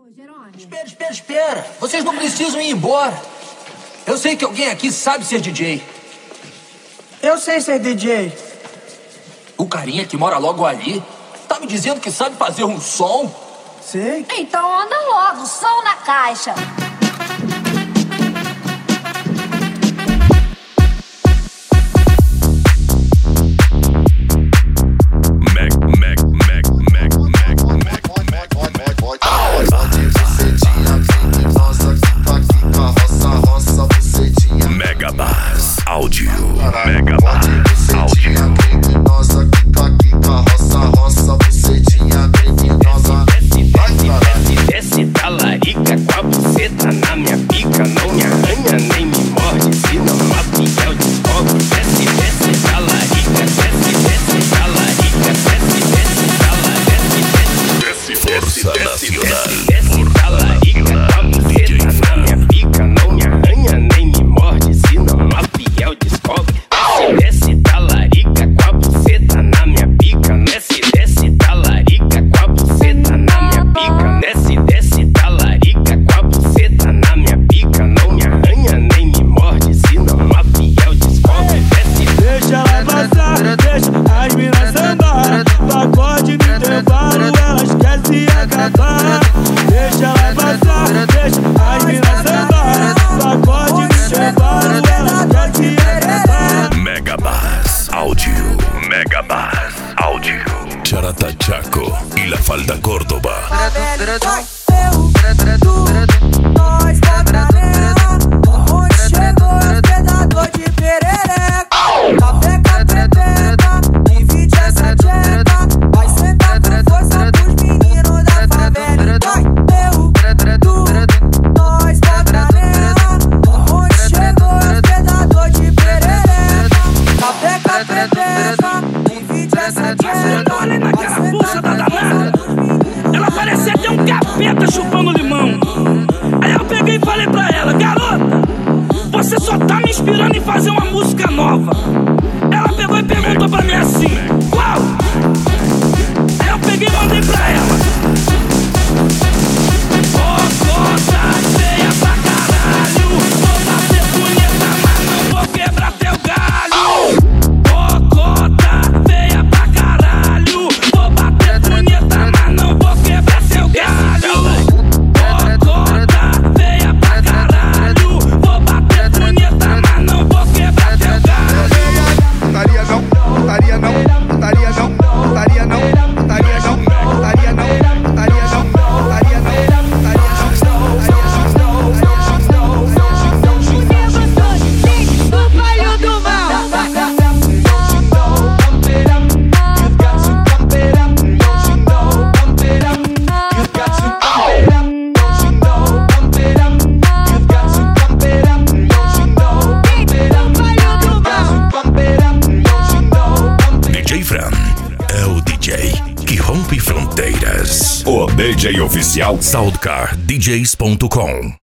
Espera, espera, espera. Vocês não precisam ir embora. Eu sei que alguém aqui sabe ser DJ. Eu sei ser DJ. O carinha que mora logo ali tá me dizendo que sabe fazer um som? Sei. Então anda logo, som na caixa. Megabas Áudio. Megabas Áudio. Criminosa, quica, roça, bucetinha criminosa. Desce talarica com a buceta na minha pica. Não me arranha nem me morde, senão a piel descobre. Desce talarica, desce talarica, desce talarica, Força Nacional. desce talarica com a buceta na minha pica. Não me arranha nem me morde, senão a piel descobre. Desce talarica com a buceta na minha pica. Desce talarica com a buceta na minha pica. Desce talarica com a buceta na minha pica. Não me arranha nem me morde, senão a piel descobre. Deixa ela passar, deixa as minas sambar. Pagode no intervalo, elas querem se acabar. Deixa ela passar, deixa as minas sambar. Pagode no intervalo, elas querem se acabar. Megabas Áudio. Megabas Áudio. Charatachaco y la falda Córdoba. Nós da granela, onde chegou o predador de perereca. Capeca prepeta, divide essa tcheca. Vai sentar com força pros meninos da favela. Nós da granela, onde chegou o predador de perereca. Capeca prepeta, divide essa tcheca. Olha naquela bucha da danada. Ela parecia até um capeta chupando limão. Aí eu peguei e falei pra ela: garota, você só tá me inspirando em fazer uma música nova. Ela pegou e perguntou pra mim assim: qual? Aí eu peguei e mandei pra ela: Gota feia pra caralho. Vou bater punheta, mas não vou quebrar teu galho. Gota feia pra caralho. Vou bater punheta, mas não vou quebrar seu galho. Gota feia pra caralho. Vou bater punheta, mas não vou quebrar teu galho. Putaria não, putaria não, putaria não, putaria não, putaria não, putaria não, putaria não, putaria DJ Fran é o DJ que rompe fronteiras. O DJ oficial SoundCardDJs.com